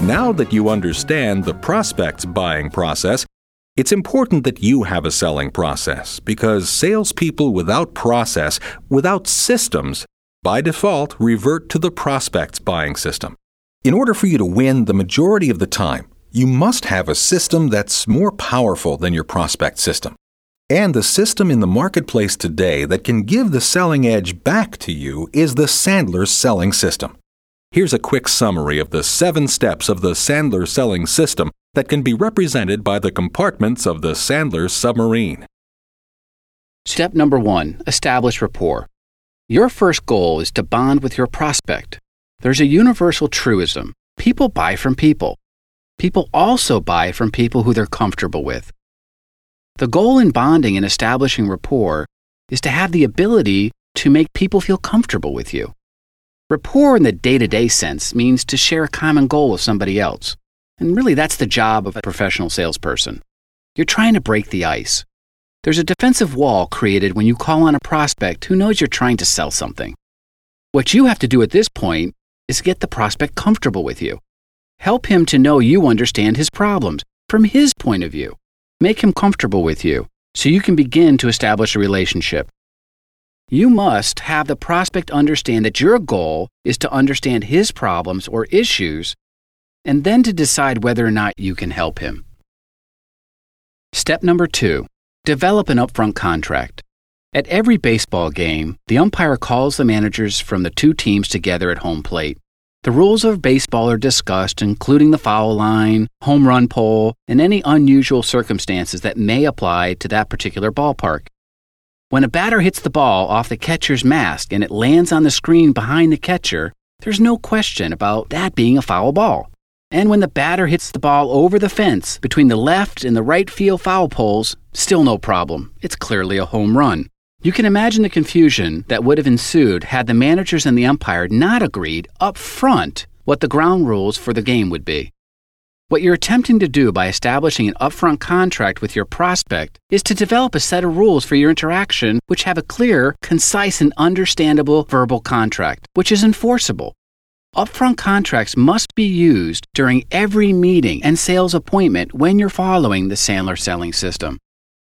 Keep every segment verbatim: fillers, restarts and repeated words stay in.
Now that you understand the prospect's buying process, it's important that you have a selling process because salespeople without process, without systems, by default revert to the prospect's buying system. In order for you to win the majority of the time, you must have a system that's more powerful than your prospect system. And the system in the marketplace today that can give the selling edge back to you is the Sandler selling system. Here's a quick summary of the seven steps of the Sandler selling system that can be represented by the compartments of the Sandler submarine. Step number one, establish rapport. Your first goal is to bond with your prospect. There's a universal truism. People buy from people. People also buy from people who they're comfortable with. The goal in bonding and establishing rapport is to have the ability to make people feel comfortable with you. Rapport in the day-to-day sense means to share a common goal with somebody else. And really, that's the job of a professional salesperson. You're trying to break the ice. There's a defensive wall created when you call on a prospect who knows you're trying to sell something. What you have to do at this point is get the prospect comfortable with you. Help him to know you understand his problems from his point of view. Make him comfortable with you so you can begin to establish a relationship. You must have the prospect understand that your goal is to understand his problems or issues and then to decide whether or not you can help him. Step number two, develop an upfront contract. At every baseball game, the umpire calls the managers from the two teams together at home plate. The rules of baseball are discussed, including the foul line, home run pole, and any unusual circumstances that may apply to that particular ballpark. When a batter hits the ball off the catcher's mask and it lands on the screen behind the catcher, there's no question about that being a foul ball. And when the batter hits the ball over the fence between the left and the right field foul poles, still no problem. It's clearly a home run. You can imagine the confusion that would have ensued had the managers and the umpire not agreed up front what the ground rules for the game would be. What you're attempting to do by establishing an upfront contract with your prospect is to develop a set of rules for your interaction which have a clear, concise, and understandable verbal contract, which is enforceable. Upfront contracts must be used during every meeting and sales appointment when you're following the Sandler selling system.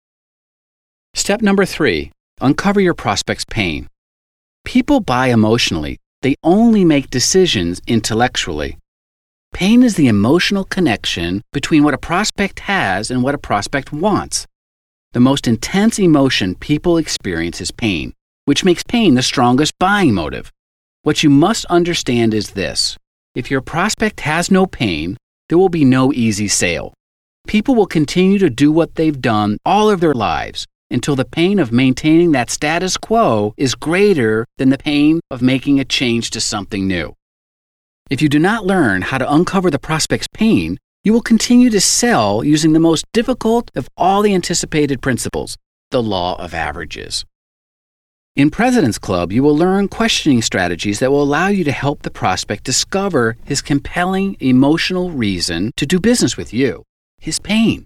Step number three. Uncover your prospect's pain. People buy emotionally. They only make decisions intellectually. Pain is the emotional connection between what a prospect has and what a prospect wants. The most intense emotion people experience is pain, which makes pain the strongest buying motive. What you must understand is this. If your prospect has no pain, there will be no easy sale. People will continue to do what they've done all of their lives, until the pain of maintaining that status quo is greater than the pain of making a change to something new. If you do not learn how to uncover the prospect's pain, you will continue to sell using the most difficult of all the anticipated principles, the law of averages. In President's Club, you will learn questioning strategies that will allow you to help the prospect discover his compelling emotional reason to do business with you, his pain.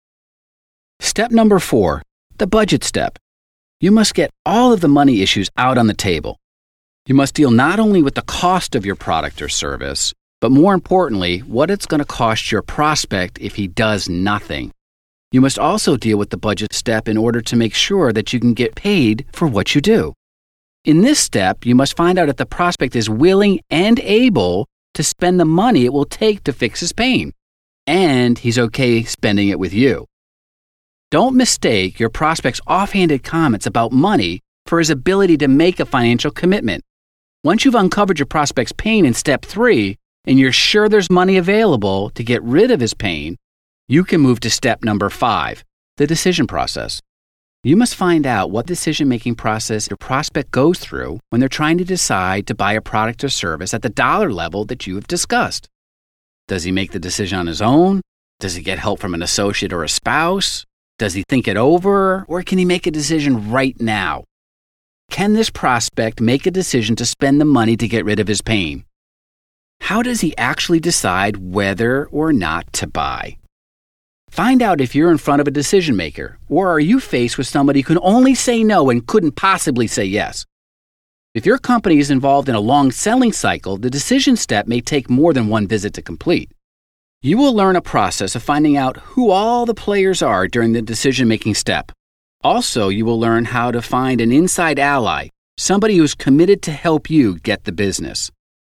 Step number four. The budget step. You must get all of the money issues out on the table. You must deal not only with the cost of your product or service, but more importantly, what it's going to cost your prospect if he does nothing. You must also deal with the budget step in order to make sure that you can get paid for what you do. In this step, you must find out if the prospect is willing and able to spend the money it will take to fix his pain, and he's okay spending it with you. Don't mistake your prospect's offhanded comments about money for his ability to make a financial commitment. Once you've uncovered your prospect's pain in step three, and you're sure there's money available to get rid of his pain, you can move to step number five, the decision process. You must find out what decision-making process your prospect goes through when they're trying to decide to buy a product or service at the dollar level that you have discussed. Does he make the decision on his own? Does he get help from an associate or a spouse? Does he think it over, or can he make a decision right now? Can this prospect make a decision to spend the money to get rid of his pain? How does he actually decide whether or not to buy? Find out if you're in front of a decision maker, or are you faced with somebody who can only say no and couldn't possibly say yes? If your company is involved in a long selling cycle, the decision step may take more than one visit to complete. You will learn a process of finding out who all the players are during the decision-making step. Also, you will learn how to find an inside ally, somebody who's committed to help you get the business.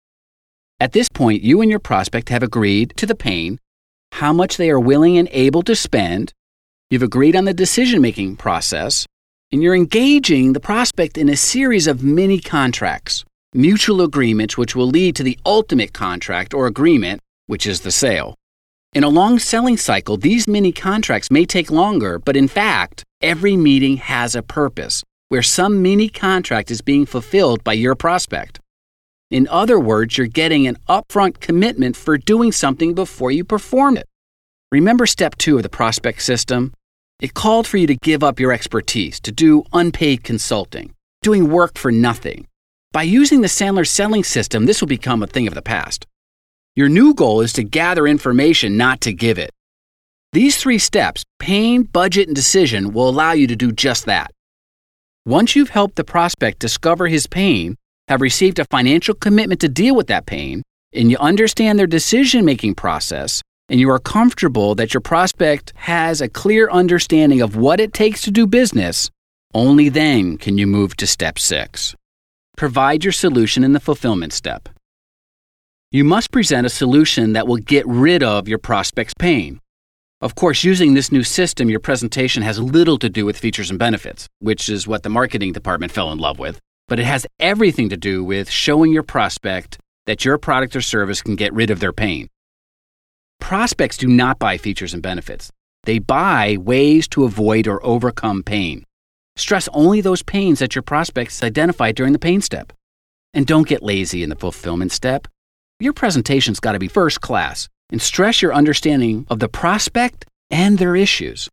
At this point, you and your prospect have agreed to the pain, how much they are willing and able to spend, you've agreed on the decision-making process, and you're engaging the prospect in a series of mini contracts, mutual agreements which will lead to the ultimate contract or agreement, which is the sale. In a long selling cycle, these mini contracts may take longer, but in fact, every meeting has a purpose, where some mini contract is being fulfilled by your prospect. In other words, you're getting an upfront commitment for doing something before you perform it. Remember step two of the prospect system? It called for you to give up your expertise, to do unpaid consulting, doing work for nothing. By using the Sandler selling system, this will become a thing of the past. Your new goal is to gather information, not to give it. These three steps, pain, budget, and decision, will allow you to do just that. Once you've helped the prospect discover his pain, have received a financial commitment to deal with that pain, and you understand their decision-making process, and you are comfortable that your prospect has a clear understanding of what it takes to do business, only then can you move to step six. Provide your solution in the fulfillment step. You must present a solution that will get rid of your prospect's pain. Of course, using this new system, your presentation has little to do with features and benefits, which is what the marketing department fell in love with, but it has everything to do with showing your prospect that your product or service can get rid of their pain. Prospects do not buy features and benefits. They buy ways to avoid or overcome pain. Stress only those pains that your prospects identify during the pain step. And don't get lazy in the fulfillment step. Your presentation's got to be first class, and stress your understanding of the prospect and their issues.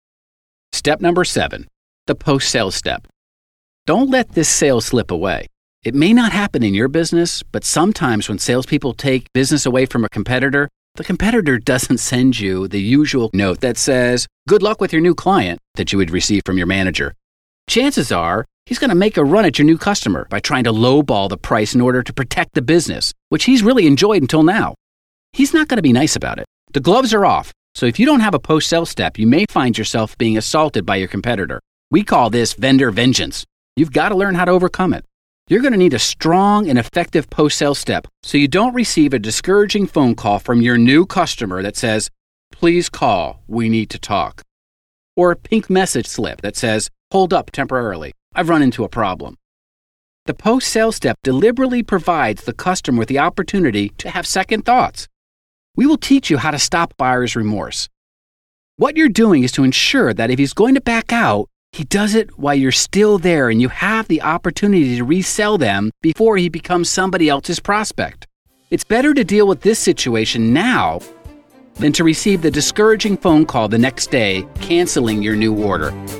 Step number seven, the post-sales step. Don't let this sale slip away. It may not happen in your business, but sometimes when salespeople take business away from a competitor, the competitor doesn't send you the usual note that says, "Good luck with your new client," that you would receive from your manager. Chances are, he's going to make a run at your new customer by trying to lowball the price in order to protect the business, which he's really enjoyed until now. He's not going to be nice about it. The gloves are off, so if you don't have a post-sale step, you may find yourself being assaulted by your competitor. We call this vendor vengeance. You've got to learn how to overcome it. You're going to need a strong and effective post-sale step so you don't receive a discouraging phone call from your new customer that says, "Please call, we need to talk." Or a pink message slip that says, "Hold up temporarily, I've run into a problem." The post-sale step deliberately provides the customer with the opportunity to have second thoughts. We will teach you how to stop buyer's remorse. What you're doing is to ensure that if he's going to back out, he does it while you're still there and you have the opportunity to resell them before he becomes somebody else's prospect. It's better to deal with this situation now than to receive the discouraging phone call the next day canceling your new order.